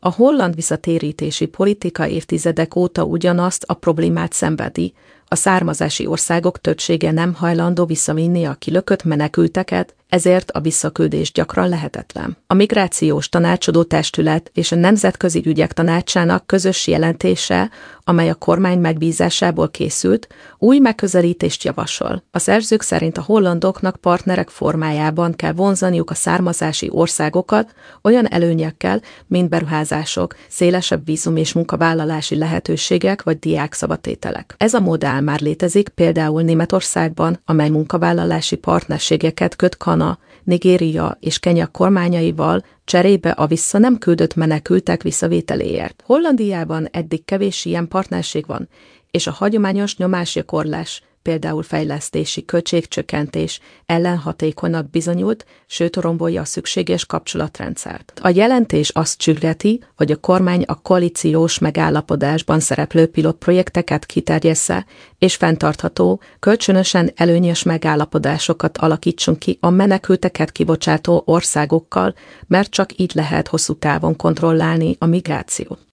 A holland visszatérítési politika évtizedek óta ugyanazt a problémát szenvedi, a származási országok többsége nem hajlandó visszavinni a kilökött menekülteket, ezért a visszaküldés gyakran lehetetlen. A Migrációs Tanácsadó Testület és a Nemzetközi Ügyek Tanácsának közös jelentése, amely a kormány megbízásából készült, új megközelítést javasol. A szerzők szerint a hollandoknak partnerek formájában kell vonzaniuk a származási országokat olyan előnyekkel, mint beruházások, szélesebb vízum és munkavállalási lehetőségek vagy diákszabadtételek. Ez a modell már létezik például Németországban, amely munkavállalási partnerségeket köt Ghana, Nigéria és Kenya kormányaival cserébe a vissza nem küldött menekültek visszavételéért. Hollandiában eddig kevés ilyen partnerség van, és a hagyományos nyomásgyakorlás, például fejlesztési költségcsökkentés ellen hatékonynak bizonyult, sőt rombolja a szükséges kapcsolatrendszert. A jelentés azt sürgeti, hogy a kormány a koalíciós megállapodásban szereplő pilotprojekteket kiterjessze, és fenntartható, kölcsönösen előnyös megállapodásokat alakítson ki a menekülteket kibocsátó országokkal, mert csak így lehet hosszú távon kontrollálni a migrációt.